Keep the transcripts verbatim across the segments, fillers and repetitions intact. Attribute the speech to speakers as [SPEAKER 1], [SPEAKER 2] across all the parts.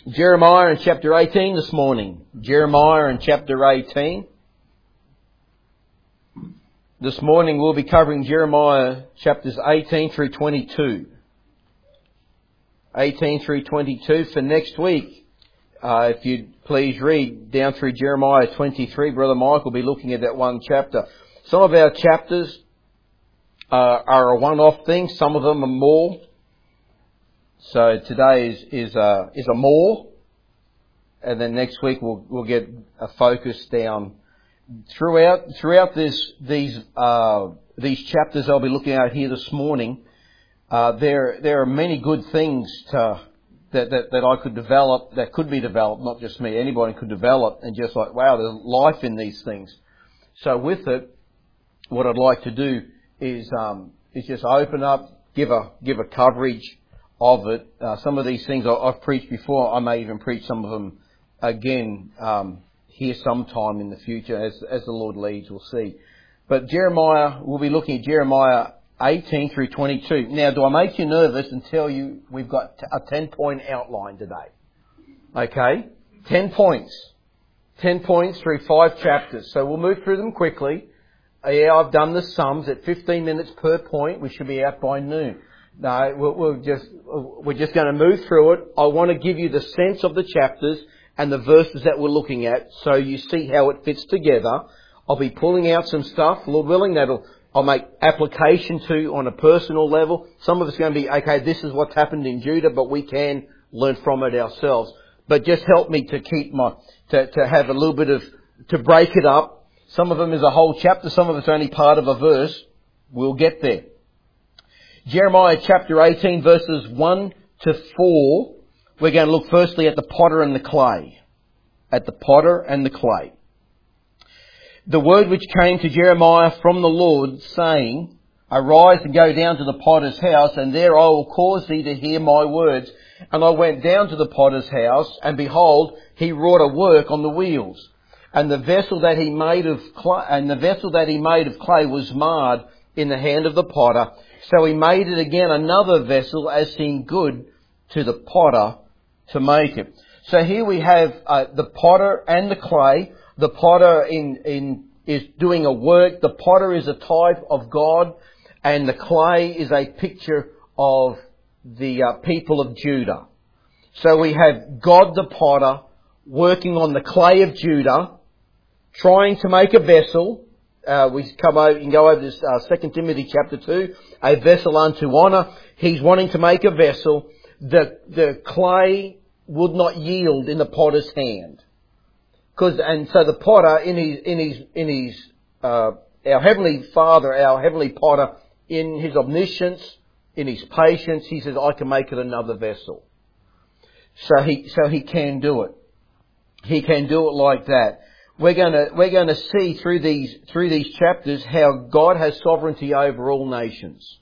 [SPEAKER 1] Jeremiah in chapter eighteen this morning. Jeremiah in chapter eighteen. This morning we'll be covering Jeremiah chapters eighteen through twenty-two. eighteen through twenty-two. For next week, uh, if you'd please read down through Jeremiah twenty-three. Brother Mike will be looking at that one chapter. Some of our chapters uh, are a one-off thing. Some of them are more. So today is is a is a more, and then next week we'll we'll get a focus down throughout throughout this these uh, these chapters I'll be looking at here this morning. Uh, there there are many good things to, that that that I could develop, that could be developed, not just me. Anybody could develop, and just like, wow, there's life in these things. So with it, what I'd like to do is um, is just open up, give a give a coverage of it. Uh, some of these things I've preached before. I may even preach some of them again um, here sometime in the future, as as the Lord leads. We'll see. But Jeremiah, we'll be looking at Jeremiah eighteen through twenty-two. Now, do I make you nervous and tell you we've got a ten-point outline today? Okay, ten points, ten points through five chapters. So we'll move through them quickly. Uh, yeah, I've done the sums at fifteen minutes per point. We should be out by noon. No, we'll, we'll just, we're just going to move through it. I want to give you the sense of the chapters and the verses that we're looking at, so you see how it fits together. I'll be pulling out some stuff, Lord willing, that'll, I'll make application to on a personal level. Some of it's going to be, okay, this is what's happened in Judah, but we can learn from it ourselves. But just help me to keep my, to, to have a little bit of, to break it up. Some of them is a whole chapter, some of it's only part of a verse. We'll get there. Jeremiah chapter eighteen, verses one to four. We're going to look firstly at the potter and the clay. At the potter and the clay. The word which came to Jeremiah from the Lord, saying, Arise and go down to the potter's house, and there I will cause thee to hear my words. And I went down to the potter's house, and behold, he wrought a work on the wheels. And the vessel that he made of clay, and the vessel that he made of clay was marred in the hand of the potter. So he made it again another vessel as seemed good to the potter to make it. So here we have uh, the potter and the clay. The potter in, in is doing a work. The potter is a type of God, and the clay is a picture of the uh, people of Judah. So we have God the potter working on the clay of Judah, trying to make a vessel. Uh, we come over, you can go over this uh, Second Timothy chapter two, a vessel unto honour. He's wanting to make a vessel. The the clay would not yield in the potter's hand, because and so the potter in his in his in his uh, our heavenly Father, our heavenly potter, in his omniscience, in his patience, he says, I can make it another vessel. So he so he can do it. He can do it like that. We're going to, we're going to see through these, through these chapters how God has sovereignty over all nations.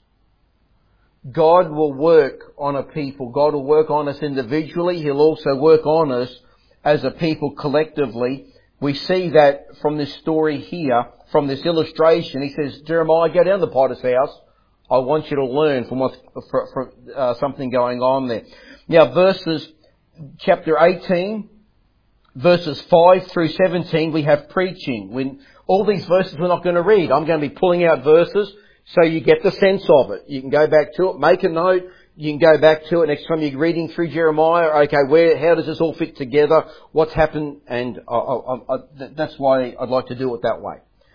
[SPEAKER 1] God will work on a people. God will work on us individually. He'll also work on us as a people collectively. We see that from this story here, from this illustration. He says, Jeremiah, go down to the potter's house. I want you to learn from what's, for, for, uh, something going on there. Now, verses, chapter eighteen, verses five through seventeen, we have preaching. When all these verses we're not going to read. I'm going to be pulling out verses so you get the sense of it. You can go back to it, make a note. You can go back to it next time you're reading through Jeremiah. Okay, where, how does this all fit together? What's happened? And I, I, I, that's why I'd like to do it that way.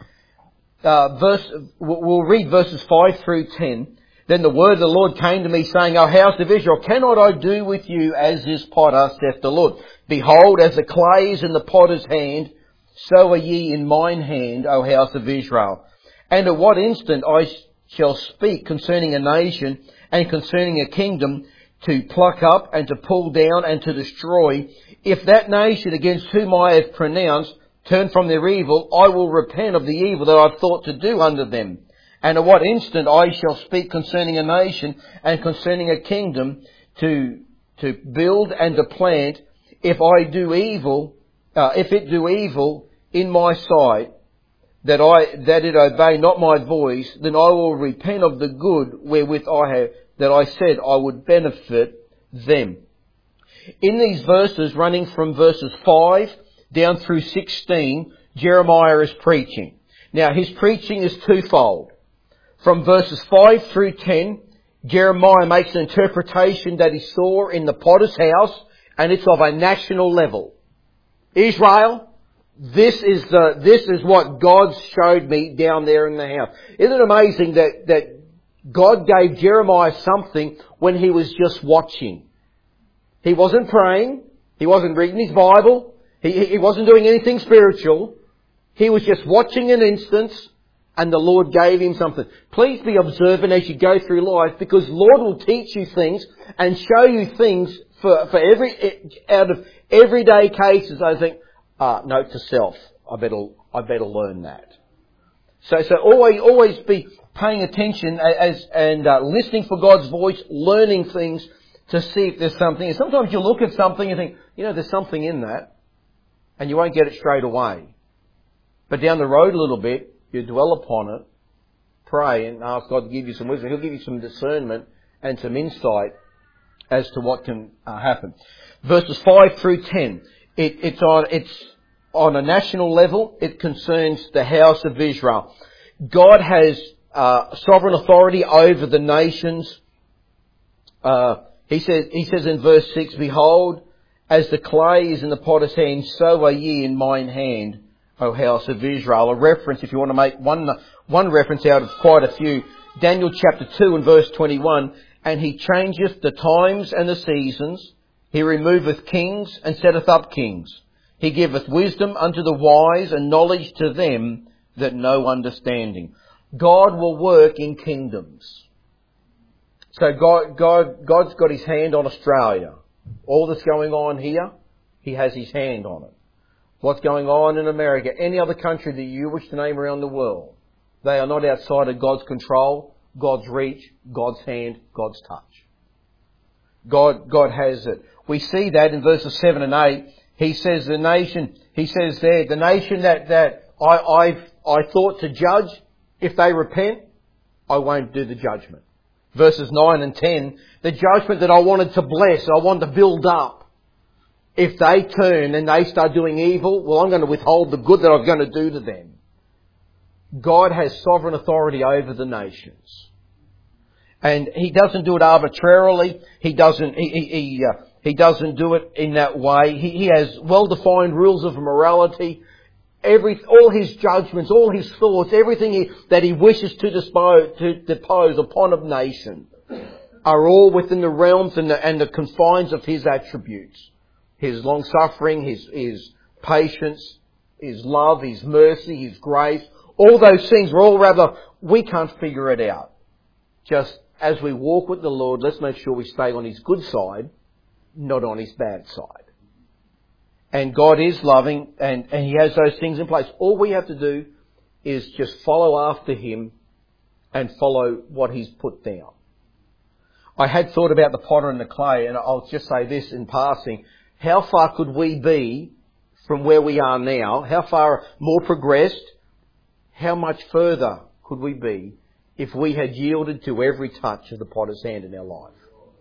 [SPEAKER 1] Uh, verse, we'll read verses five through ten. Then the word of the Lord came to me, saying, O house of Israel, cannot I do with you as this potter, saith the Lord? Behold, as the clay is in the potter's hand, so are ye in mine hand, O house of Israel. And at what instant I shall speak concerning a nation and concerning a kingdom, to pluck up and to pull down and to destroy, if that nation against whom I have pronounced turn from their evil, I will repent of the evil that I've thought to do unto them. And at what instant I shall speak concerning a nation and concerning a kingdom, to to build and to plant, if I do evil, uh, if it do evil in my sight, that I that it obey not my voice, then I will repent of the good wherewith I have that I said I would benefit them. In these verses, running from verses five down through sixteen, Jeremiah is preaching. Now, his preaching is twofold. From verses five through ten, Jeremiah makes an interpretation that he saw in the potter's house, and it's of a national level. Israel, this is the, this is what God showed me down there in the house. Isn't it amazing that, that God gave Jeremiah something when he was just watching? He wasn't praying. He wasn't reading his Bible. He, he wasn't doing anything spiritual. He was just watching an instance, and the Lord gave him something. Please be observant as you go through life, because Lord will teach you things and show you things for, for every, out of everyday cases. I think, uh, note to self, I better, I better learn that. So, so always, always be paying attention as, and uh, listening for God's voice, learning things to see if there's something. And sometimes you look at something and think, you know, there's something in that, and you won't get it straight away. But down the road a little bit, you dwell upon it, pray and ask God to give you some wisdom. He'll give you some discernment and some insight as to what can uh, happen. Verses five through ten. It, it's on, it's on a national level. It concerns the house of Israel. God has uh, sovereign authority over the nations. Uh, he says, he says in verse six, "Behold, as the clay is in the potter's hand, so are ye in mine hand, O house of Israel." A reference, if you want to make one, one reference out of quite a few. Daniel chapter two and verse twenty-one. "And he changeth the times and the seasons. He removeth kings and setteth up kings. He giveth wisdom unto the wise and knowledge to them that know understanding." God will work in kingdoms. So God, God, God's got his hand on Australia. All that's going on here, he has his hand on it. What's going on in America, any other country that you wish to name around the world, they are not outside of God's control, God's reach, God's hand, God's touch. God, God has it. We see that in verses seven and eight. He says the nation, he says there, the nation that, that I, I've, I thought to judge, if they repent, I won't do the judgment. Verses nine and ten, the judgment that I wanted to bless, I wanted to build up. If they turn and they start doing evil, well, I'm going to withhold the good that I was going to do to them. God has sovereign authority over the nations. And He doesn't do it arbitrarily. He doesn't, he, he, he, uh, he doesn't do it in that way. He, he has well-defined rules of morality. Every, all His judgments, all His thoughts, everything he, that He wishes to dispose, to depose upon a nation are all within the realms and the, and the confines of His attributes. His long-suffering, His, His patience, His love, His mercy, His grace. All those things are all rather, we can't figure it out. Just as we walk with the Lord, let's make sure we stay on His good side, not on His bad side. And God is loving, and, and He has those things in place. All we have to do is just follow after Him and follow what He's put down. I had thought about the potter and the clay, and I'll just say this in passing. How far could we be from where we are now? How far more progressed? How much further could we be if we had yielded to every touch of the potter's hand in our life?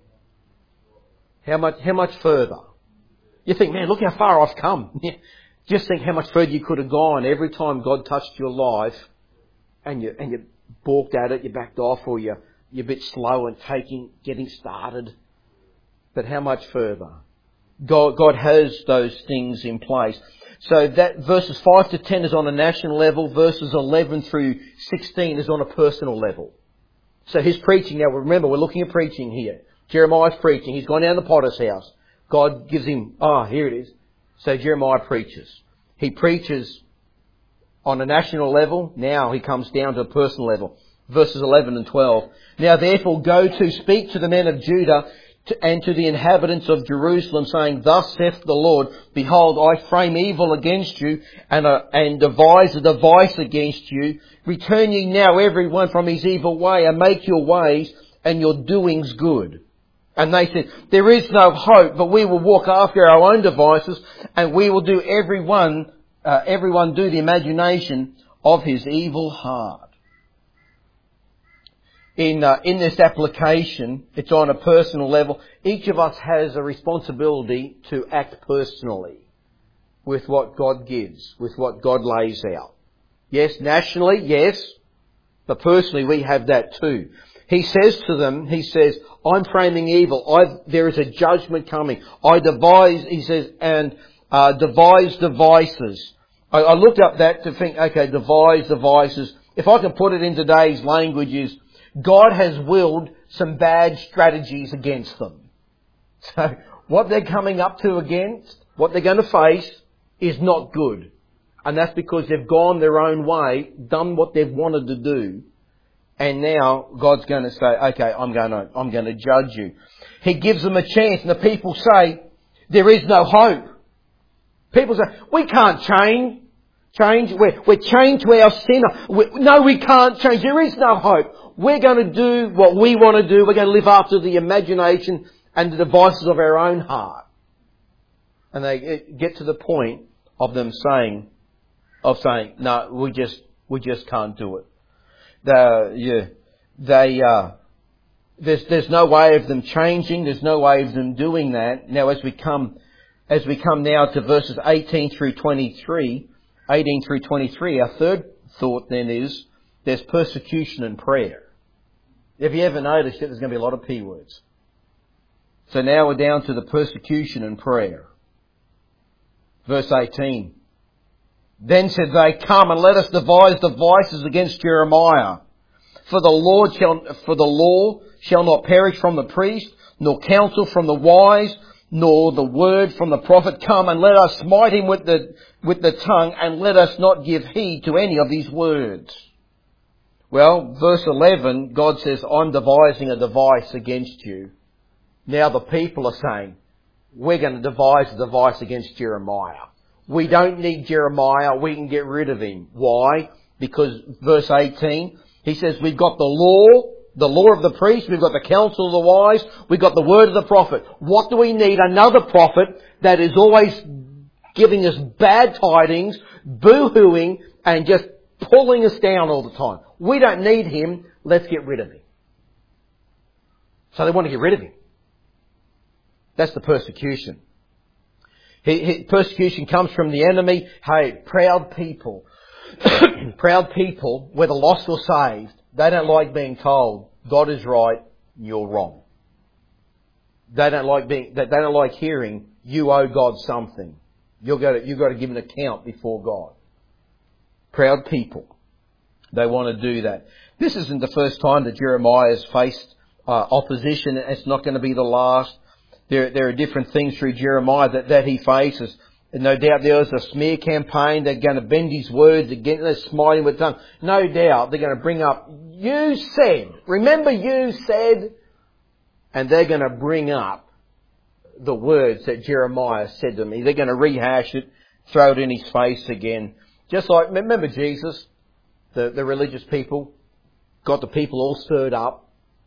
[SPEAKER 1] How much, how much further? You think, man, look how far I've come. Just think how much further you could have gone every time God touched your life and you, and you balked at it, you backed off, or you, you're a bit slow in taking, getting started. But how much further? God, God has those things in place. So that verses five to ten is on a national level. Verses eleven through sixteen is on a personal level. So His preaching, now remember, we're looking at preaching here. Jeremiah's preaching. He's gone down to the potter's house. God gives him, ah, oh, here it is. So Jeremiah preaches. He preaches on a national level. Now he comes down to a personal level. Verses eleven and twelve. "Now therefore go to speak to the men of Judah to, and to the inhabitants of Jerusalem, saying, Thus saith the Lord, Behold, I frame evil against you, and, uh, and devise a device against you. Return ye now every one from his evil way, and make your ways and your doings good." And they said, "There is no hope, but we will walk after our own devices, and we will do everyone, uh, everyone do the imagination of his evil heart." in uh, in this application, it's on a personal level. Each of us has a responsibility to act personally with what God gives, with what God lays out. Yes, nationally, yes, but personally we have that too. He says to them, he says, I'm framing evil. I, there is a judgment coming. I devise, he says, and uh, devise devices. I, I looked up that to think, okay, devise devices. If I can put it in today's language is, God has willed some bad strategies against them. So what they're coming up to against, what they're going to face, is not good. And that's because they've gone their own way, done what they've wanted to do. And now God's going to say, okay, I'm going to, I'm going to judge you. He gives them a chance, and the people say, there is no hope. People say, we can't change. Change. We're, we're chained to our sin. We, no, we can't change. There is no hope. We're going to do what we want to do. We're going to live after the imagination and the devices of our own heart. And they get to the point of them saying, of saying, no, we just, we just can't do it. The, yeah, they, uh, there's, there's no way of them changing. There's no way of them doing that. Now, as we come, as we come now to verses eighteen through twenty-three, eighteen through twenty-three, our third thought then is, there's persecution and prayer. Have you ever noticed that there's going to be a lot of P words? So now we're down to the persecution and prayer. Verse eighteen. Then said they, come and let us devise devices against Jeremiah. For the Lord shall, for the law shall not perish from the priest, nor counsel from the wise, nor the word from the prophet. Come and let us smite him with the, with the tongue, and let us not give heed to any of these words. Well, verse eleven, God says, I'm devising a device against you. Now the people are saying, we're going to devise a device against Jeremiah. We don't need Jeremiah. We can get rid of him. Why? Because verse eighteen, he says, we've got the law, the law of the priest. We've got the counsel of the wise. We've got the word of the prophet. What do we need? Another prophet that is always giving us bad tidings, boo-hooing, and just pulling us down all the time. We don't need him. Let's get rid of him. So they want to get rid of him. That's the persecution. He, he, persecution comes from the enemy. Hey, proud people. Proud people, whether lost or saved, they don't like being told God is right, you're wrong. They don't like being, they don't like hearing you owe God something. You've got to, you've got to give an account before God. Proud people. They want to do that. This isn't the first time that Jeremiah has faced uh, opposition. It's not going to be the last. There, there are different things through Jeremiah that, that he faces. And no doubt there was a smear campaign. They're going to bend his words again. They're smiting with tongue. No doubt they're going to bring up, you said. Remember you said. And they're going to bring up the words that Jeremiah said to me. They're going to rehash it, throw it in his face again. Just like, remember Jesus, the, the religious people, got the people all stirred up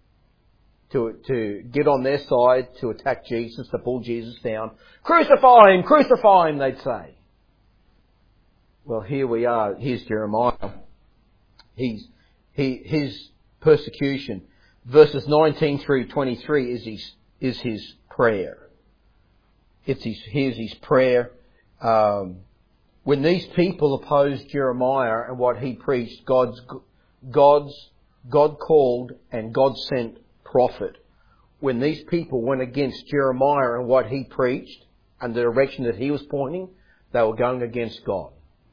[SPEAKER 1] to, to get on their side, to attack Jesus, to pull Jesus down. Crucify him, crucify him, they'd say. Well, here we are. Here's Jeremiah. He's, he, his persecution. Verses nineteen through twenty-three is his, is his prayer. It's his, here's his prayer. Um, when these people opposed Jeremiah and what he preached, God's, God's, God called and God sent prophet. When these people went against Jeremiah and what he preached and the direction that he was pointing, they were going against God.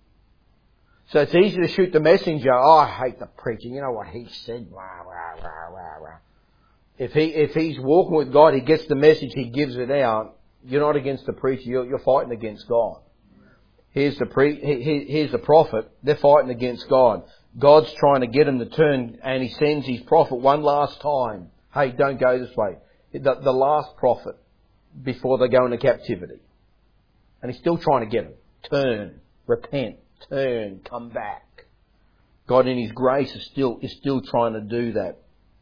[SPEAKER 1] So it's easy to shoot the messenger. Oh, I hate the preaching. You know what he said? Wah, wah, wah, wah, wah. If he, if he's walking with God, he gets the message, he gives it out. You're not against the preacher. You're, you're fighting against God. Here's the pre, he, here's the prophet. They're fighting against God. God's trying to get him to turn, and he sends his prophet one last time. Hey, don't go this way. The, the last prophet before they go into captivity. And he's still trying to get them. Turn, repent, turn, come back. God in his grace is still, is still trying to do that.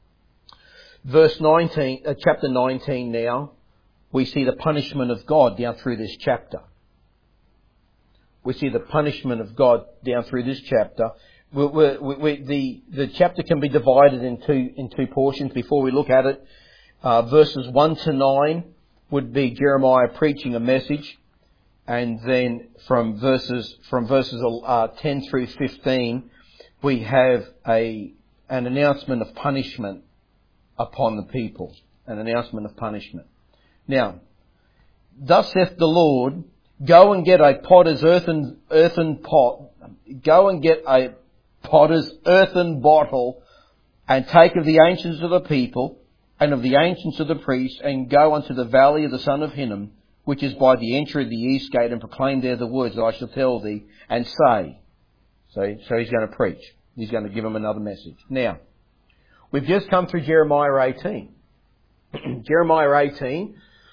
[SPEAKER 1] Verse nineteen, uh, chapter nineteen now, we see the punishment of God down through this chapter. We see the punishment of God down through this chapter. we, we, we, the, the chapter can be divided in two, in two portions before we look at it. Uh, verses one to nine would be Jeremiah preaching a message. And then from verses, from verses uh, ten through fifteen, we have a, an announcement of punishment upon the people. An announcement of punishment. Now, thus saith the Lord, go and get a potter's earthen, earthen pot, go and get a potter's earthen bottle, and take of the ancients of the people, and of the ancients of the priests, and go unto the valley of the son of Hinnom, which is by the entry of the east gate, and proclaim there the words that I shall tell thee, and say. So, so he's going to preach. He's going to give them another message. Now, we've just come through Jeremiah eighteen. Jeremiah eighteen,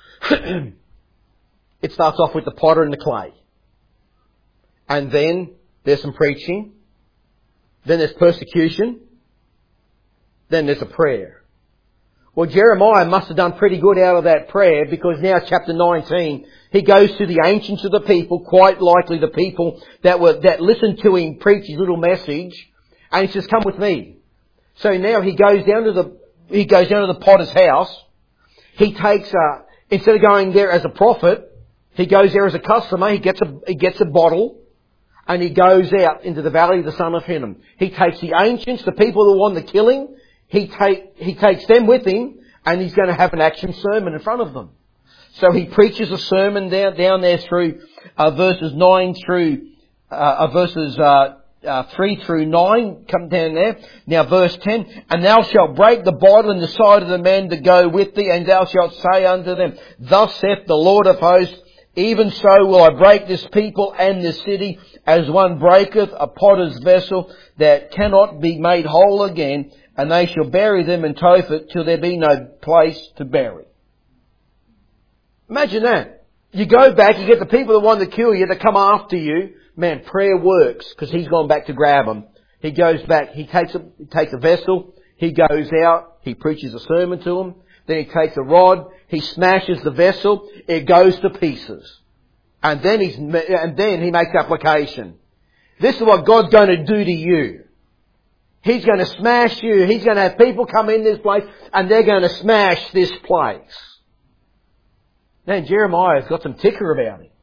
[SPEAKER 1] it starts off with the potter and the clay. And then there's some preaching. Then there's persecution. Then there's a prayer. Well, Jeremiah must have done pretty good out of that prayer, because now chapter nineteen, he goes to the ancients of the people, quite likely the people that were, that listened to him preach his little message, and he says, come with me. So now he goes down to the, he goes down to the potter's house. He takes a, instead of going there as a prophet, he goes there as a customer. He gets a, he gets a bottle, and he goes out into the valley of the son of Hinnom. He takes the ancients, the people who want the killing, He take, he takes them with him, and he's going to have an action sermon in front of them. So he preaches a sermon down, down there through, uh, verses nine through, uh, uh verses, uh, uh, three through nine, come down there. Now verse ten, and thou shalt break the bottle in the side of the men that go with thee, and thou shalt say unto them, thus saith the Lord of hosts, even so will I break this people and this city, as one breaketh a potter's vessel that cannot be made whole again, and they shall bury them in Tophet till there be no place to bury. Imagine that. You go back, you get the people that want to kill you, that come after you. Man, prayer works, because he's gone back to grab them. He goes back, he takes a, he takes a vessel, he goes out, he preaches a sermon to them, then he takes a rod, he smashes the vessel, it goes to pieces. And then he's, and then he makes application. This is what God's going to do to you. He's going to smash you. He's going to have people come in this place, and they're going to smash this place. Now Jeremiah's got some ticker about him,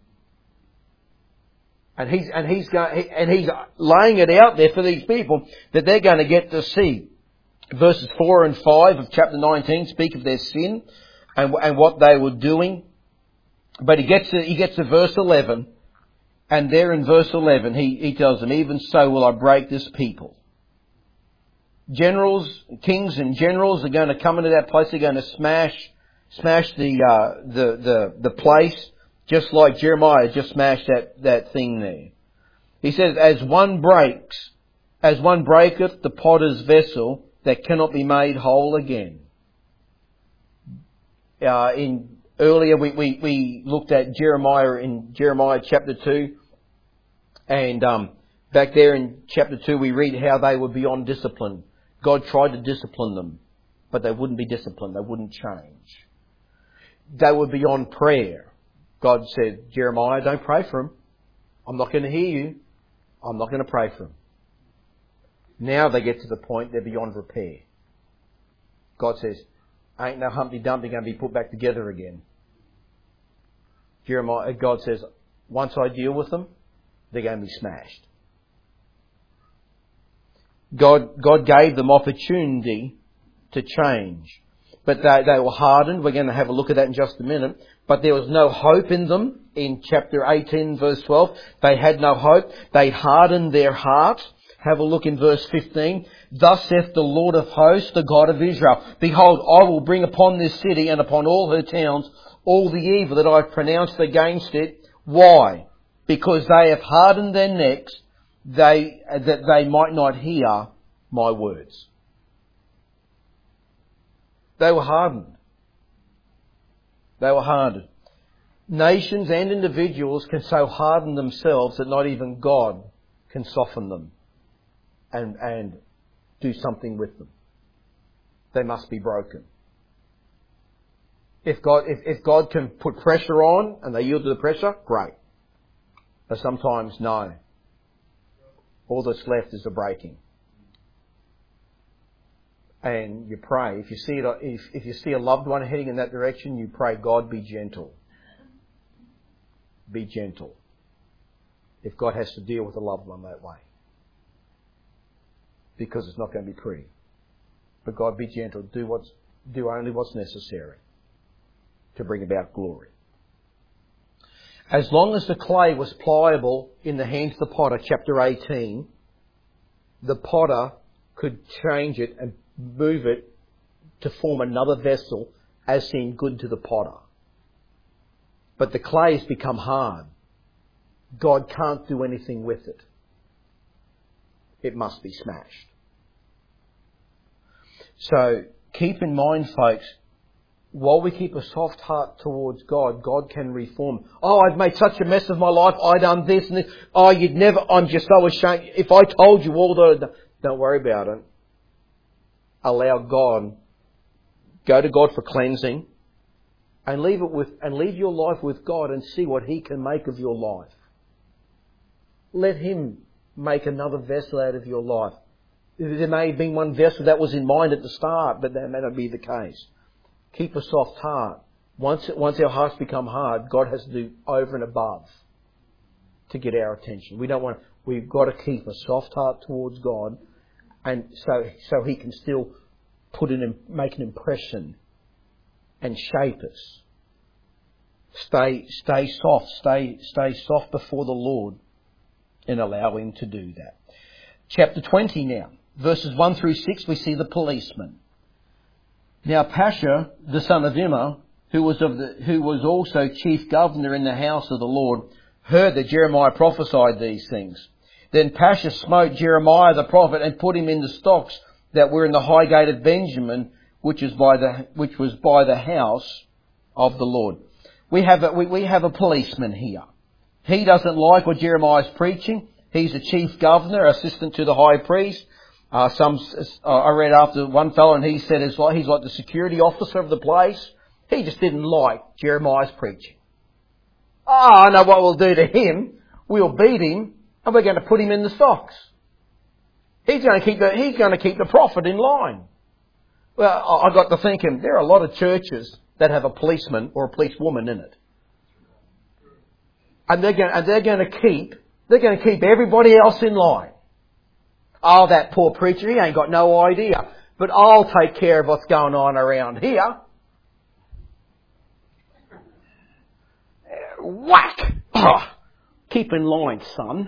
[SPEAKER 1] and he's and he's going and he's laying it out there for these people that they're going to get to see. Verses four and five of chapter nineteen speak of their sin and and what they were doing, but he gets to, he gets to verse eleven, and there in verse eleven he he tells them, even so will I break this people. Generals, kings and generals are going to come into that place. They're going to smash, smash the, uh, the, the, the place, just like Jeremiah just smashed that, that thing there. He says, as one breaks, as one breaketh the potter's vessel that cannot be made whole again. Uh, in, earlier we, we, we looked at Jeremiah in Jeremiah chapter two, and, um, back there in chapter two we read how they were beyond discipline. God tried to discipline them, but they wouldn't be disciplined. They wouldn't change. They were beyond prayer. God said, Jeremiah, don't pray for them. I'm not going to hear you. I'm not going to pray for them. Now they get to the point they're beyond repair. God says, ain't no Humpty Dumpty going to be put back together again. Jeremiah, God says, once I deal with them, they're going to be smashed. God, God gave them opportunity to change. But they, they were hardened. We're going to have a look at that in just a minute. But there was no hope in them in chapter eighteen, verse twelve. They had no hope. They hardened their hearts. Have a look in verse fifteen. Thus saith the Lord of hosts, the God of Israel, behold, I will bring upon this city and upon all her towns all the evil that I have pronounced against it. Why? Because they have hardened their necks, they, that they might not hear my words. They were hardened. They were hardened. Nations and individuals can so harden themselves that not even God can soften them and, and do something with them. They must be broken. If God, if, if God can put pressure on and they yield to the pressure, great. But sometimes, no. All that's left is the breaking. And you pray. If you see it, if, if you see a loved one heading in that direction, you pray, God, be gentle. Be gentle. If God has to deal with a loved one that way. Because it's not going to be pretty. But God, be gentle. Do what's, do only what's necessary to bring about glory. As long as the clay was pliable in the hands of the potter, chapter eighteen, the potter could change it and move it to form another vessel as seemed good to the potter. But the clay has become hard. God can't do anything with it. It must be smashed. So keep in mind, folks, while we keep a soft heart towards God, God can reform. Oh, I've made such a mess of my life. I done this and this. Oh, you'd never, I'm just so ashamed. If I told you all the, don't worry about it. Allow God, go to God for cleansing and leave it with, and leave your life with God and see what He can make of your life. Let Him make another vessel out of your life. There may have been one vessel that was in mind at the start, but that may not be the case. Keep a soft heart. Once, once our hearts become hard, God has to do over and above to get our attention. We don't want, we've got to keep a soft heart towards God, and so, so He can still put in, make an impression and shape us. Stay, stay soft, stay, stay soft before the Lord and allow Him to do that. Chapter twenty now, verses one through six, we see the policeman. Now Pashur, the son of Immer, who was of the, who was also chief governor in the house of the Lord, heard that Jeremiah prophesied these things. Then Pashur smote Jeremiah the prophet and put him in the stocks that were in the high gate of Benjamin, which is by the which was by the house of the Lord. We have a, we, we have a policeman here. He doesn't like what Jeremiah is preaching. He's a chief governor, assistant to the high priest. Uh, some, uh, I read after one fellow and he said it's like, he's like the security officer of the place. He just didn't like Jeremiah's preaching. Oh, I know what we'll do to him. We'll beat him and we're going to put him in the stocks. He's going to keep the, he's going to keep the prophet in line. Well, I got to thinking, there are a lot of churches that have a policeman or a policewoman in it. And they're going, and they're going to keep, they're going to keep everybody else in line. Oh, that poor preacher, he ain't got no idea. But I'll take care of what's going on around here. Whack! Oh, keep in line, son.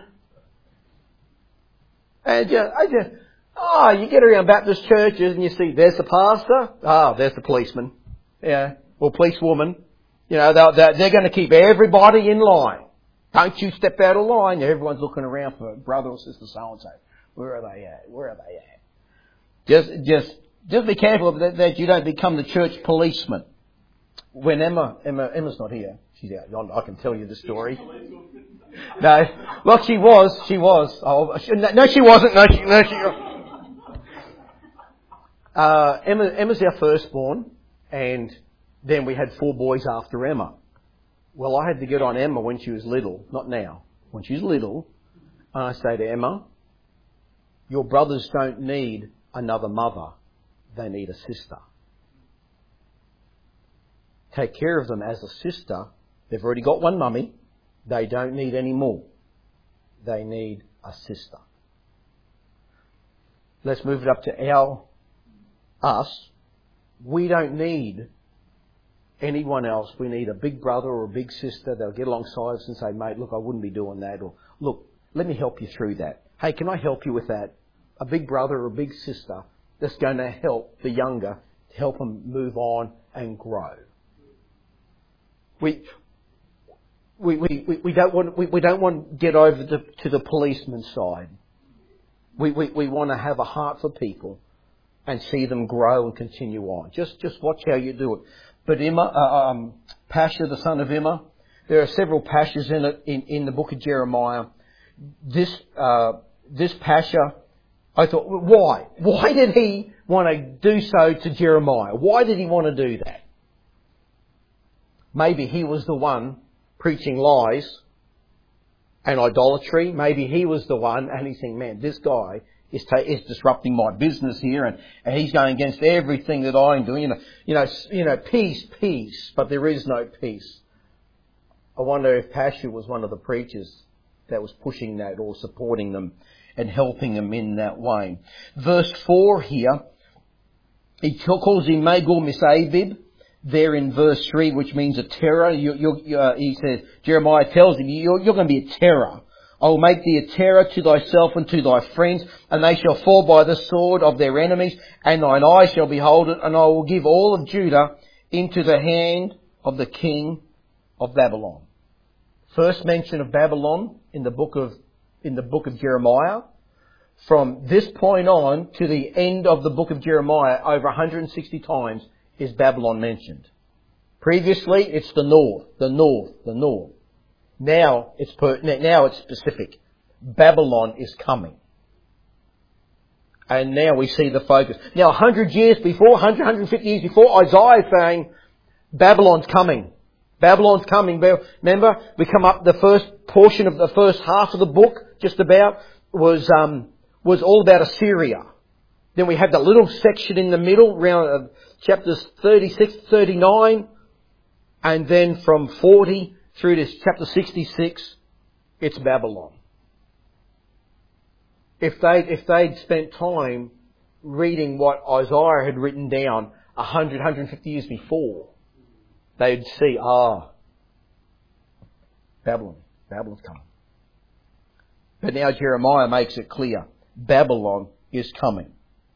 [SPEAKER 1] And just, I just, oh, you get around Baptist churches and you see, there's the pastor. Oh, there's the policeman. Yeah. Or policewoman. You know, they're, they're, they're going to keep everybody in line. Don't you step out of line. Everyone's looking around for brother or sister so-and-so. Where are they at? Where are they at? Just, just, just be careful that, that you don't become the church policeman. When Emma, Emma, Emma's not here. She's out yonder. I can tell you the story. No, well, she was. She was. Oh, she, no, she wasn't. No, she, no, she. Uh, Emma, Emma's our firstborn, and then we had four boys after Emma. Well, I had to get on Emma when she was little, not now. When she was little, and I say to Emma, your brothers don't need another mother. They need a sister. Take care of them as a sister. They've already got one mummy. They don't need any more. They need a sister. Let's move it up to our, us. We don't need anyone else. We need a big brother or a big sister. They'll get alongside us and say, mate, look, I wouldn't be doing that. Or, look, let me help you through that. Hey, can I help you with that? A big brother or a big sister that's going to help the younger, help them move on and grow. We, we, we, we don't want, we, we don't want to get over the, to the policeman's side. We, we, we want to have a heart for people and see them grow and continue on. Just, just watch how you do it. But Emma, uh, um, Pashur, the son of Emma, there are several Pashurs in it, in, in the book of Jeremiah. This, uh, this Pashur, I thought, why? Why did he want to do so to Jeremiah? Why did he want to do that? Maybe he was the one preaching lies and idolatry. Maybe he was the one, and he's thinking, man, this guy is, ta- is disrupting my business here, and, and he's going against everything that I'm doing. You know, you know, you know, peace, peace, but there is no peace. I wonder if Pasha was one of the preachers that was pushing that or supporting them and helping them in that way. Verse four here, he calls him Magor Misabib there in verse three, which means a terror. You, you, you, uh, he says, Jeremiah tells him, you're, you're going to be a terror. I will make thee a terror to thyself and to thy friends, and they shall fall by the sword of their enemies, and thine eyes shall behold it, and I will give all of Judah into the hand of the king of Babylon. First mention of Babylon in the book of in the book of Jeremiah. From this point on to the end of the book of Jeremiah, over one hundred sixty times is Babylon mentioned. Previously, it's the north, the north, the north. Now it's per, now it's specific. Babylon is coming, and now we see the focus. Now, one hundred years before, one hundred, one hundred fifty years before, Isaiah is saying Babylon's coming. Babylon's coming. Remember, we come up, the first portion of the first half of the book, just about, was um, was all about Assyria. Then we had that little section in the middle, around uh, chapters thirty-six, thirty-nine, and then from forty through to chapter sixty-six, it's Babylon. If they if they'd spent time reading what Isaiah had written down one hundred, one hundred fifty years before, they'd see, ah, Babylon, Babylon's coming. But now Jeremiah makes it clear, Babylon is coming.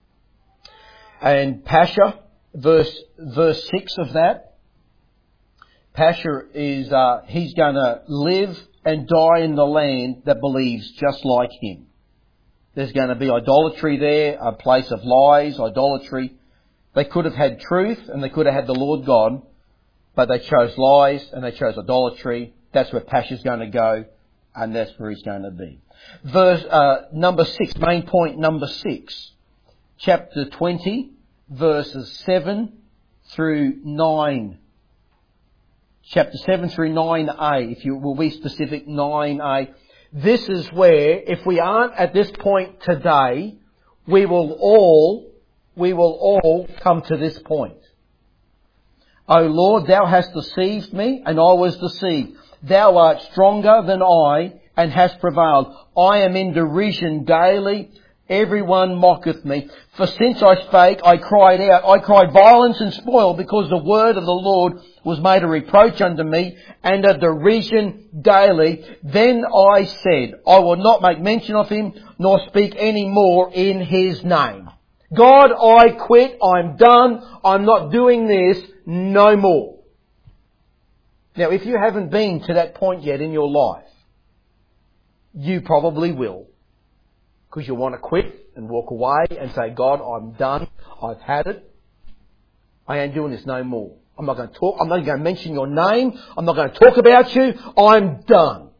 [SPEAKER 1] And Pasha, verse verse six of that, Pasha is, uh, he's going to live and die in the land that believes just like him. There's going to be idolatry there, a place of lies, idolatry. They could have had truth and they could have had the Lord God, but they chose lies and they chose idolatry. That's where Pasha's going to go, and that's where he's going to be. Verse uh, number six, main point number six. Chapter twenty, verses seven through nine. Chapter seven through nine a, if you will be specific, nine a. This is where, if we aren't at this point today, we will all, we will all come to this point. O Lord, thou hast deceived me, and I was deceived. Thou art stronger than I, and hast prevailed. I am in derision daily. Everyone mocketh me. For since I spake, I cried out. I cried violence and spoil, because the word of the Lord was made a reproach unto me, and a derision daily. Then I said, I will not make mention of him, nor speak any more in his name. God, I quit. I'm done. I'm not doing this no more. Now, if you haven't been to that point yet in your life, you probably will. Because you want to quit and walk away and say, God, I'm done. I've had it. I ain't doing this no more. I'm not going to talk. I'm not going to mention your name. I'm not going to talk about you. I'm done.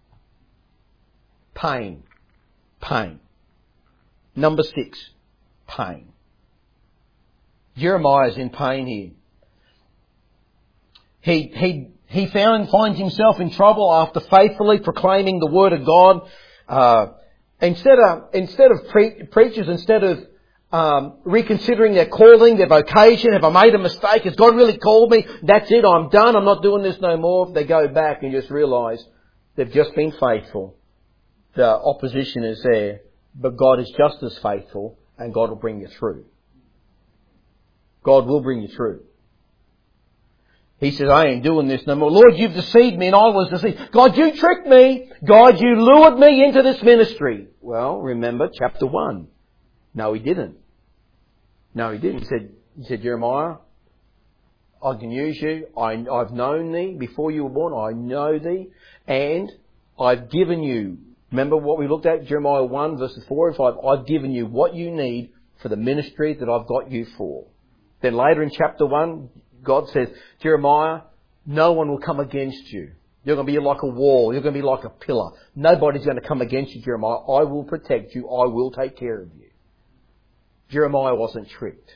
[SPEAKER 1] Pain. Pain. Number six. Pain. Jeremiah's in pain here. He, he, he found, finds himself in trouble after faithfully proclaiming the word of God. Uh, instead of, instead of pre- preachers, instead of, um, reconsidering their calling, their vocation, have I made a mistake? Has God really called me? That's it. I'm done. I'm not doing this no more. They go back and just realise they've just been faithful. The opposition is there, but God is just as faithful, and God will bring you through. God will bring you through. He says, I ain't doing this no more. Lord, you've deceived me and I was deceived. God, you tricked me. God, you lured me into this ministry. Well, remember chapter one. No, he didn't. No, he didn't. He said, he said, Jeremiah, I can use you. I, I've known thee before you were born. I know thee. And I've given you, remember what we looked at? Jeremiah one verses four and five. I've given you what you need for the ministry that I've got you for. Then later in chapter one, God says, Jeremiah, no one will come against you. You're going to be like a wall. You're going to be like a pillar. Nobody's going to come against you, Jeremiah. I will protect you. I will take care of you. Jeremiah wasn't tricked.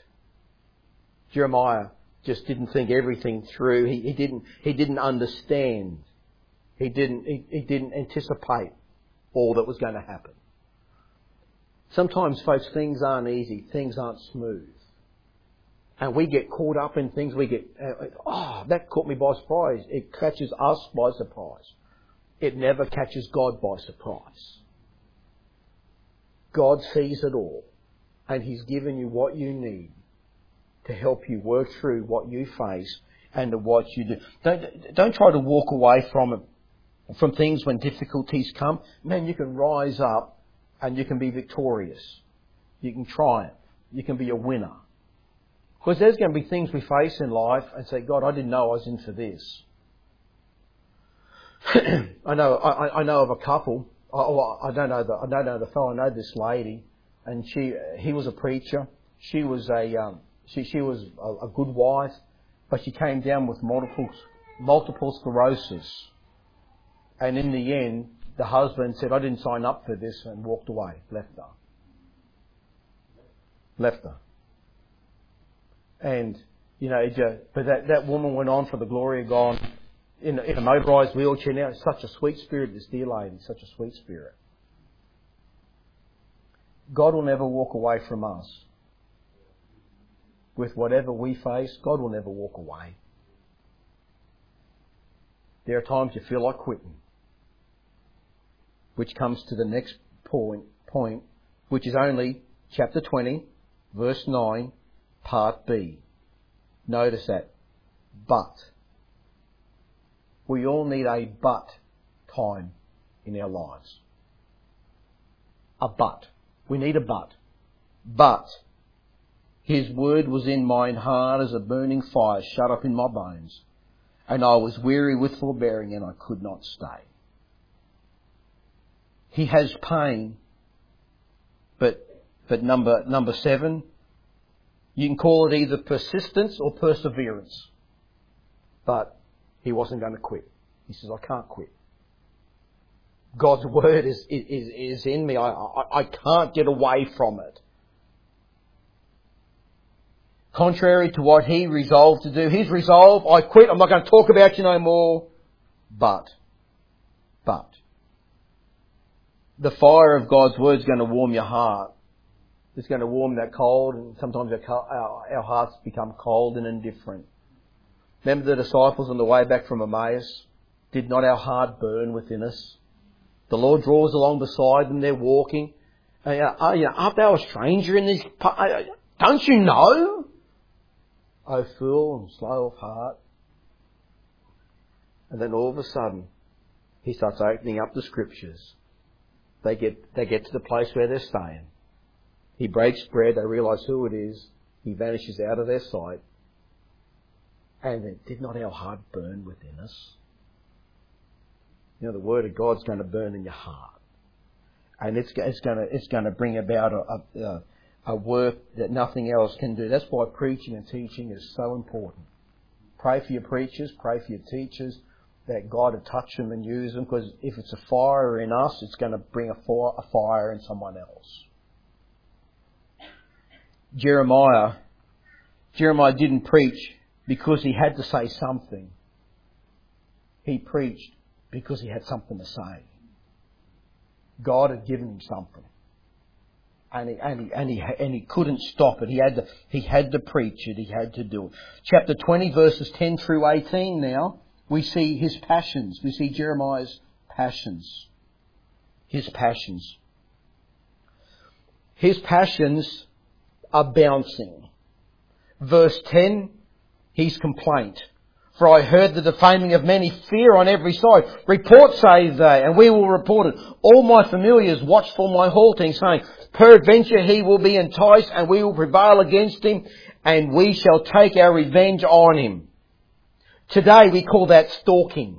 [SPEAKER 1] Jeremiah just didn't think everything through. He, he didn't, he didn't understand. He didn't, he, he didn't anticipate all that was going to happen. Sometimes, folks, things aren't easy. Things aren't smooth. And we get caught up in things. We get, oh, that caught me by surprise. It catches us by surprise. It never catches God by surprise. God sees it all. And He's given you what you need to help you work through what you face and to what you do. Don't, don't try to walk away from it, from things when difficulties come. Man, you can rise up and you can be victorious. You can triumph. You can be a winner. Because there's going to be things we face in life and say, God, I didn't know I was in for this. I know, I, I know of a couple. I, I don't know the, I don't know the fellow. I know this lady, and she, he was a preacher. She was a, um, she, she was a, a good wife, but she came down with multiple, multiple sclerosis. And in the end, the husband said, I didn't sign up for this, and walked away, left her. Left her. And, you know, but that, that woman went on for the glory of God in, in a motorised wheelchair now. Such a sweet spirit, this dear lady, such a sweet spirit. God will never walk away from us. With whatever we face, God will never walk away. There are times you feel like quitting. Which comes to the next point, point, which is only chapter twenty, verse nine, part B. Notice that. But. We all need a but time in our lives. A but. We need a but. But. His word was in mine heart as a burning fire shut up in my bones. And I was weary with forbearing and I could not stay. He has pain. But, but number, number seven, you can call it either persistence or perseverance. But he wasn't going to quit. He says, I can't quit. God's word is, is, is in me. I, I, I can't get away from it. Contrary to what he resolved to do. His resolve, I quit, I'm not going to talk about you no more. But, but, the fire of God's word is going to warm your heart. It's going to warm that cold, and sometimes our, our, our hearts become cold and indifferent. Remember the disciples on the way back from Emmaus? Did not our heart burn within us? The Lord draws along beside them, they're walking. And, uh, you know, aren't thou a stranger in this? Don't you know? Oh, fool and slow of heart. And then all of a sudden, he starts opening up the scriptures. They get, they get to the place where they're staying. He breaks bread, they realise who it is. He vanishes out of their sight. And then, did not our heart burn within us? You know, the word of God's going to burn in your heart. And it's, it's going to, it's going to bring about a, a, a work that nothing else can do. That's why preaching and teaching is so important. Pray for your preachers, pray for your teachers, that God will touch them and use them, because if it's a fire in us, it's going to bring a fire, a fire in someone else. Jeremiah, Jeremiah didn't preach because he had to say something. He preached because he had something to say. God had given him something. And he, and he, and he, and he couldn't stop it. He had to, he had to preach it. He had to do it. Chapter twenty, verses ten through eighteen now, we see his passions. We see Jeremiah's passions. His passions. His passions are bouncing. Verse ten, his complaint. For I heard the defaming of many, fear on every side. Report, say they, and we will report it. All my familiars watch for my halting, saying, peradventure he will be enticed, and we will prevail against him, and we shall take our revenge on him. Today we call that stalking.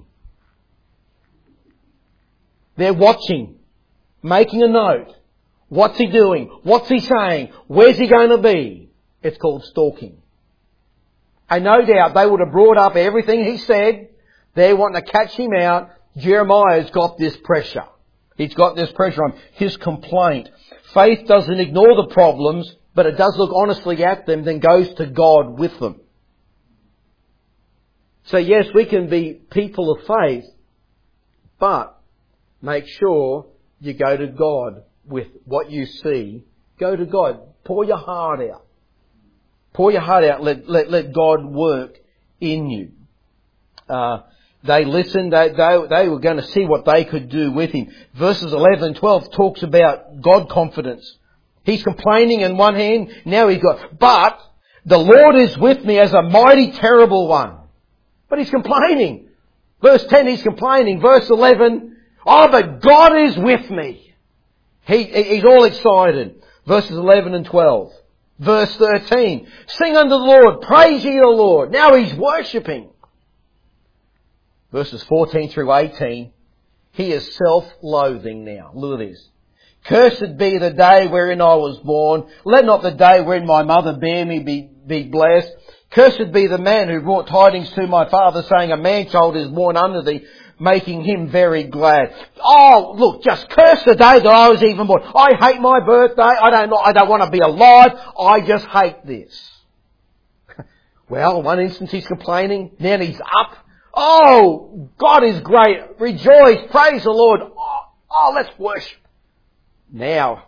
[SPEAKER 1] They're watching, making a note. What's he doing? What's he saying? Where's he going to be? It's called stalking. And no doubt they would have brought up everything he said. They're wanting to catch him out. Jeremiah's got this pressure. He's got this pressure on his complaint. Faith doesn't ignore the problems, but it does look honestly at them, then goes to God with them. So yes, we can be people of faith But make sure you go to God with what you see. Go to God. Pour your heart out. Pour your heart out. Let, let, let God work in you. Uh, they listened. They, they, they were going to see what they could do with him. Verses eleven and twelve talks about God confidence. He's complaining in one hand. Now he's got, but the Lord is with me as a mighty terrible one. But he's complaining. Verse ten, he's complaining. Verse eleven, oh, but God is with me. He, he's all excited. Verses eleven and twelve. Verse thirteen, sing unto the Lord, praise ye the Lord. Now he's worshipping. Verses fourteen through eighteen, he is self-loathing now. Look at this. Cursed be the day wherein I was born. Let not the day wherein my mother bare me be, be blessed. Cursed be the man who brought tidings to my father, saying, a man-child is born unto thee, making him very glad. Oh, look, just curse the day that I was even born. I hate my birthday. I don't know. I don't want to be alive. I just hate this. Well, one instance he's complaining. Then he's up. Oh, God is great. Rejoice. Praise the Lord. Oh, oh let's worship. Now,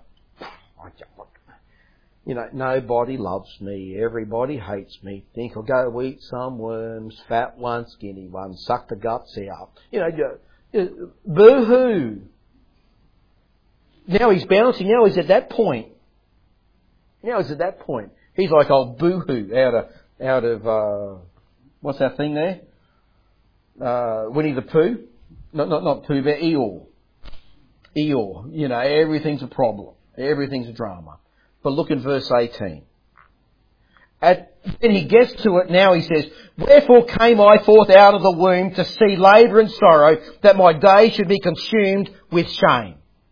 [SPEAKER 1] you know, nobody loves me. Everybody hates me. Think I'll go eat some worms. Fat one, skinny one. Suck the guts out. You know, boo-hoo. Now he's bouncing. Now he's at that point. Now he's at that point. He's like, oh, boo-hoo out of, out of, uh, what's that thing there? Uh, Winnie the Pooh? Not, not, not Pooh, but Eeyore. Eeyore. You know, everything's a problem. Everything's a drama. But look at verse eighteen. At, then he gets to it now, he says, wherefore came I forth out of the womb to see labour and sorrow, that my days should be consumed with shame.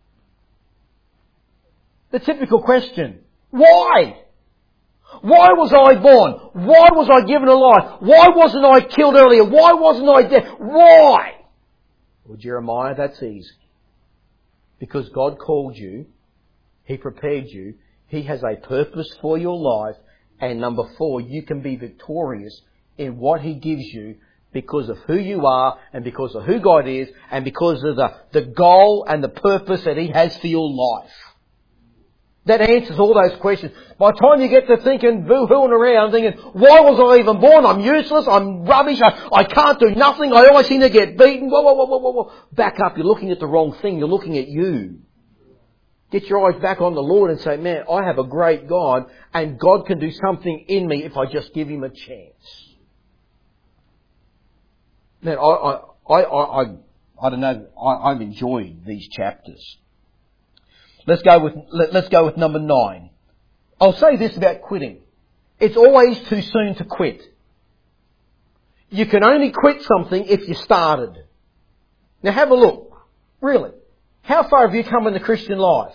[SPEAKER 1] The typical question. Why? Why was I born? Why was I given a life? Why wasn't I killed earlier? Why wasn't I dead? Why? Well, Jeremiah, that's easy. Because God called you. He prepared you. He has a purpose for your life. And number four, you can be victorious in what He gives you because of who you are and because of who God is and because of the, the goal and the purpose that He has for your life. That answers all those questions. By the time you get to thinking, boo-hooing around, thinking, why was I even born? I'm useless. I'm rubbish. I, I can't do nothing. I always seem to get beaten. Whoa, whoa, whoa, whoa, whoa, whoa. Back up. You're looking at the wrong thing. You're looking at you. Get your eyes back on the Lord and say, man, I have a great God and God can do something in me if I just give Him a chance. Man, I, I, I, I, I don't know. I, I've enjoyed these chapters. Let's go with, let, let's go with number nine. I'll say this about quitting. It's always too soon to quit. You can only quit something if you started. Now have a look. Really. How far have you come in the Christian life?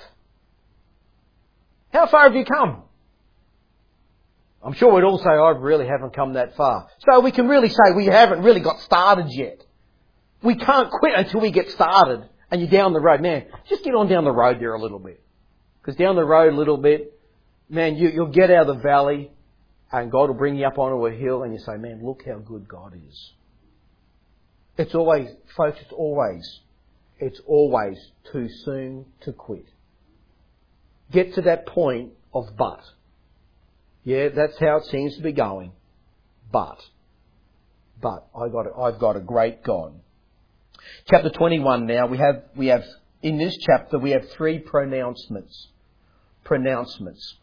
[SPEAKER 1] How far have you come? I'm sure we'd all say, I really haven't come that far. So we can really say we haven't really got started yet. We can't quit until we get started. And you're down the road. Man, just get on down the road there a little bit. Because down the road a little bit, man, you, you'll get out of the valley and God will bring you up onto a hill and you say, man, look how good God is. It's always, folks, it's always, it's always too soon to quit. Get to that point of but. Yeah, that's how it seems to be going. But. But I got a, I've got a great God. Chapter twenty-one now, we have, we have, in this chapter, we have three pronouncements. Pronouncements.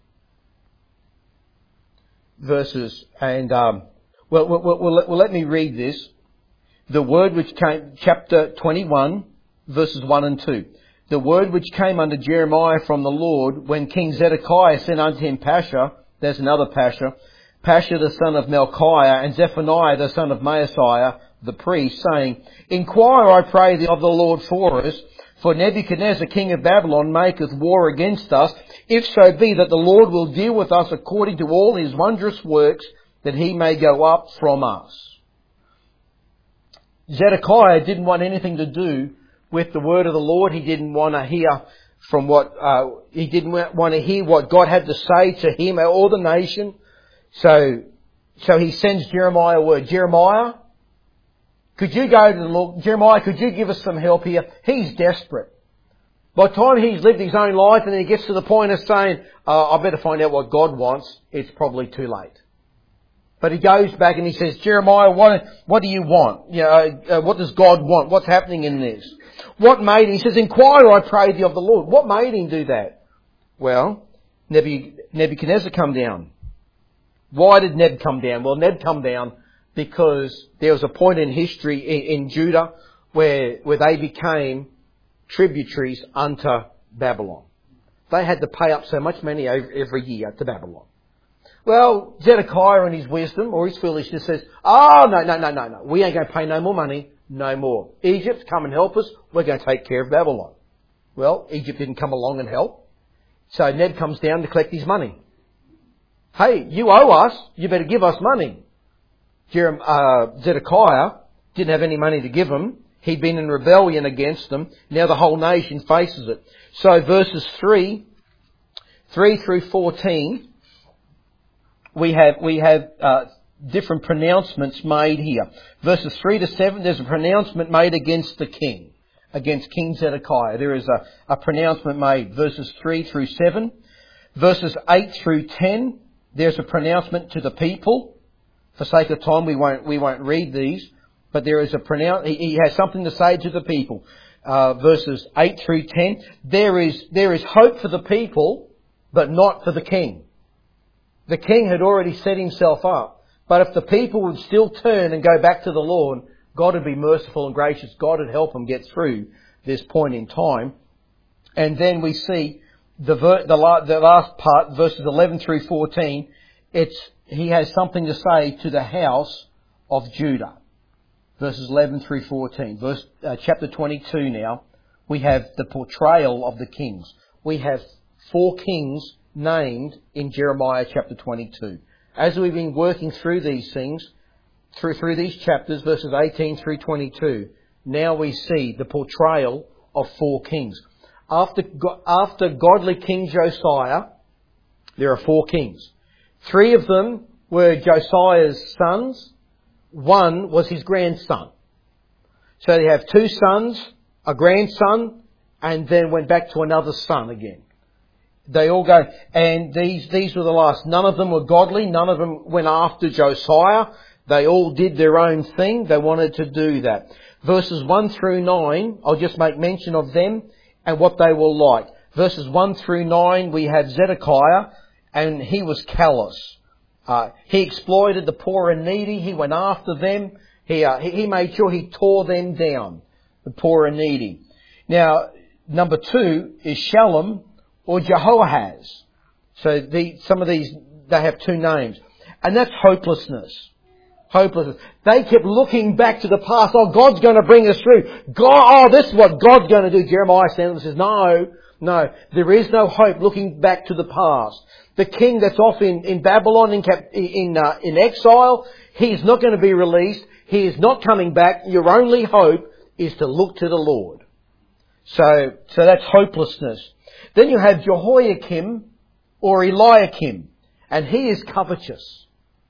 [SPEAKER 1] Verses, and, um, well, well, well, well, well, let me read this. The word which came, chapter twenty-one, verses one and two. The word which came unto Jeremiah from the Lord, when King Zedekiah sent unto him Pasha, there's another Pasha, Pasha the son of Melchiah, and Zephaniah the son of Maaseiah, the priest, saying, Inquire, I pray thee, of the Lord for us, for Nebuchadnezzar king of Babylon maketh war against us, if so be that the Lord will deal with us according to all His wondrous works, that He may go up from us. Zedekiah didn't want anything to do with the word of the Lord. He didn't want to hear from what, uh, he didn't want to hear what God had to say to him or the nation. So, so he sends Jeremiah a word. Jeremiah, Could you go to the Lord? Jeremiah, could you give us some help here? He's desperate. By the time he's lived his own life and he gets to the point of saying, uh, I better find out what God wants, it's probably too late. But he goes back and he says, Jeremiah, what, what do you want? You know, uh, what does God want? What's happening in this? What made him? He says, inquire, I pray thee, of the Lord. What made him do that? Well, Nebuchadnezzar come down. Why did Neb come down? Well, Neb come down because there was a point in history in, in Judah where, where they became tributaries unto Babylon. They had to pay up so much money every year to Babylon. Well, Zedekiah in his wisdom or his foolishness says, oh, no, no, no, no, no. We ain't going to pay no more money, no more. Egypt, come and help us. We're going to take care of Babylon. Well, Egypt didn't come along and help. So Neb comes down to collect his money. Hey, you owe us. You better give us money. Jeremiah, uh, Zedekiah didn't have any money to give him. He'd been in rebellion against them. Now the whole nation faces it. So verses three, three through fourteen, we have, we have, uh, different pronouncements made here. Verses three to seven, there's a pronouncement made against the king, against King Zedekiah. There is a, a pronouncement made. Verses three through seven. Verses eight through ten, there's a pronouncement to the people. For sake of time, we won't, we won't read these. But there is a pronounce, he, he has something to say to the people. Uh, verses eight through ten. There is, there is hope for the people, but not for the king. The king had already set himself up. But if the people would still turn and go back to the Lord, God would be merciful and gracious. God would help them get through this point in time. And then we see the, ver- the, la- the last part, verses eleven through fourteen. It's, he has something to say to the house of Judah. Verses eleven through fourteen. Verse, uh, chapter twenty-two now. We have the portrayal of the kings. We have four kings named in Jeremiah chapter twenty-two. As we've been working through these things, through, through these chapters, verses eighteen through twenty-two, now we see the portrayal of four kings. After, after godly King Josiah, there are four kings. Three of them were Josiah's sons. One was his grandson. So they have two sons, a grandson, and then went back to another son again. They all go, and these, these were the last. None of them were godly. None of them went after Josiah. They all did their own thing. They wanted to do that. Verses one through nine, I'll just make mention of them and what they were like. Verses one through nine, we have Zedekiah, and he was callous. Uh, he exploited the poor and needy. He went after them. He, uh, he, he made sure he tore them down, the poor and needy. Now, number two is Shalom or Jehoahaz. So the, some of these, they have two names. And that's hopelessness. Hopelessness. They kept looking back to the past. Oh, God's going to bring us through. God, oh, this is what God's going to do. Jeremiah stands and says, no, no, there is no hope looking back to the past. The king that's off in, in Babylon in, cap, in, uh, in exile, he's not going to be released. He is not coming back. Your only hope is to look to the Lord. So, so that's hopelessness. Then you have Jehoiakim or Eliakim, and he is covetous.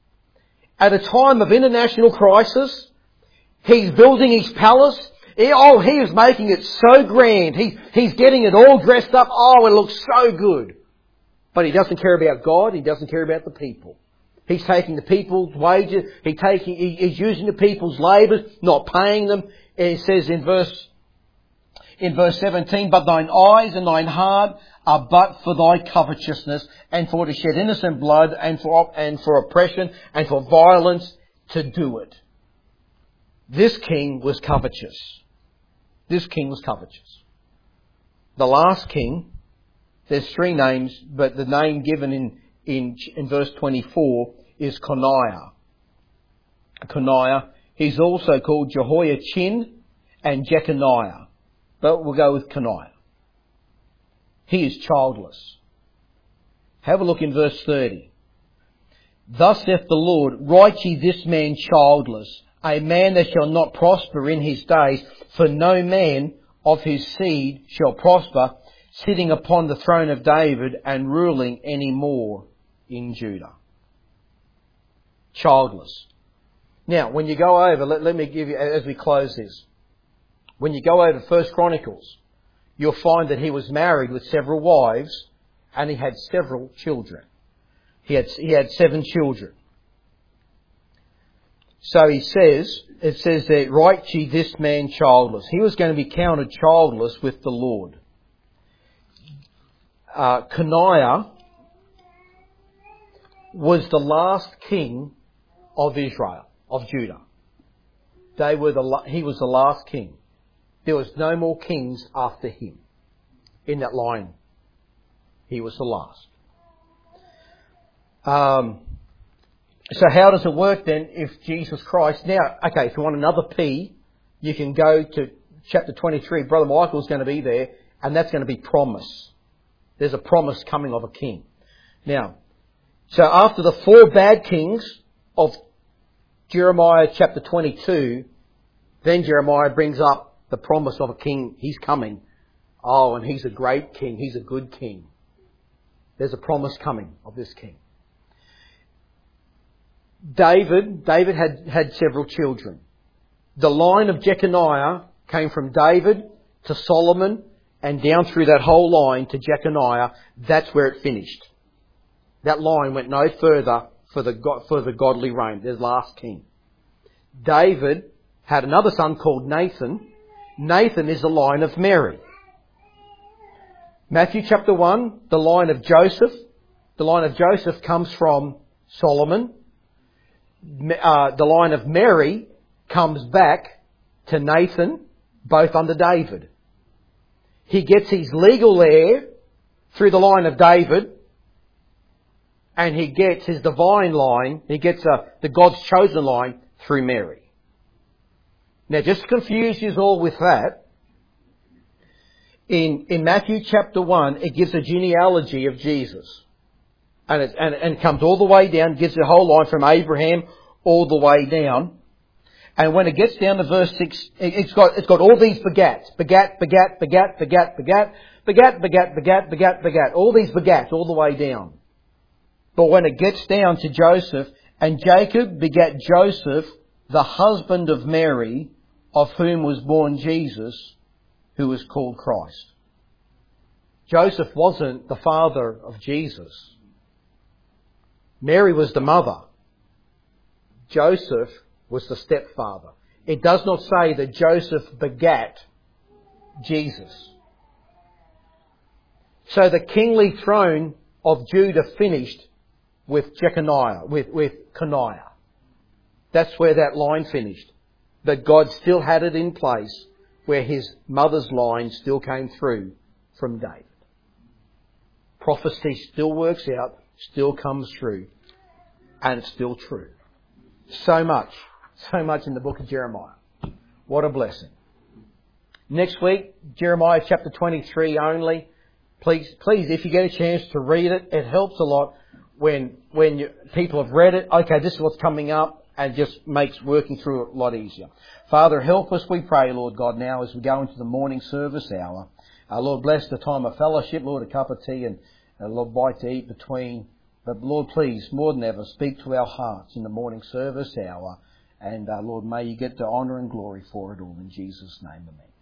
[SPEAKER 1] At a time of international crisis, he's building his palace. He, oh, he is making it so grand. He, he's getting it all dressed up. Oh, it looks so good. But he doesn't care about God. He doesn't care about the people. He's taking the people's wages. He taking, he, he's using the people's labours, not paying them. And it says in verse, in verse seventeen, but thine eyes and thine heart are but for thy covetousness, and for to shed innocent blood, and for, and for oppression, and for violence to do it. This king was covetous. This king was covetous. The last king, there's three names, but the name given in, in, in verse twenty-four is Coniah. Coniah. He's also called Jehoiachin and Jeconiah. But we'll go with Coniah. He is childless. Have a look in verse thirty. Thus saith the Lord, write ye this man childless, a man that shall not prosper in his days, for no man of his seed shall prosper, sitting upon the throne of David and ruling any more in Judah. Childless. Now, when you go over, let, let me give you, as we close this, when you go over First Chronicles, you'll find that he was married with several wives and he had several children. He had, he had seven children. So he says, it says that, right ye this man childless. He was going to be counted childless with the Lord. Uh, Coniah was the last king of Israel, of Judah. They were the, he was the last king. There was no more kings after him. In that line, he was the last. Um, so how does it work then if Jesus Christ... Now, okay, if you want another P, you can go to chapter twenty-three. Brother Michael's going to be there, and that's going to be promise. There's a promise coming of a king. Now, so after the four bad kings of Jeremiah chapter twenty-two, then Jeremiah brings up the promise of a king. He's coming. Oh, and he's a great king. He's a good king. There's a promise coming of this king. David, David had, had several children. The line of Jeconiah came from David to Solomon and down through that whole line to Jeconiah. That's where it finished. That line went no further for the, for the godly reign, the last king. David had another son called Nathan. Nathan is the line of Mary. Matthew chapter one, the line of Joseph. The line of Joseph comes from Solomon. Uh, the line of Mary comes back to Nathan, both under David. He gets his legal heir through the line of David, and he gets his divine line, he gets uh, the God's chosen line through Mary. Now, just to confuse you all with that, in, in Matthew chapter one, it gives a genealogy of Jesus. And it, and, and it comes all the way down, gives the whole line from Abraham all the way down. And when it gets down to verse six, it's got, it's got all these begats. Begat, begat, begat, begat, begat, begat, begat, begat, begat, begat. All these begats all the way down. But when it gets down to Joseph, and Jacob begat Joseph, the husband of Mary, of whom was born Jesus, who was called Christ. Joseph wasn't the father of Jesus. Mary was the mother. Joseph was the stepfather. It does not say that Joseph begat Jesus. So the kingly throne of Judah finished with Jeconiah, with, with Coniah. That's where that line finished. But God still had it in place where his mother's line still came through from David. Prophecy still works out, still comes through, and it's still true. So much, so much in the book of Jeremiah. What a blessing. Next week, Jeremiah chapter twenty-three only. Please, please, if you get a chance to read it, it helps a lot when, when you, people have read it. Okay, this is what's coming up, and just makes working through it a lot easier. Father, help us, we pray, Lord God, now as we go into the morning service hour. Uh, Lord, bless the time of fellowship, Lord, a cup of tea and a little bite to eat between. But Lord, please, more than ever, speak to our hearts in the morning service hour. And uh, Lord, may you get the honour and glory for it all. In Jesus' name, amen.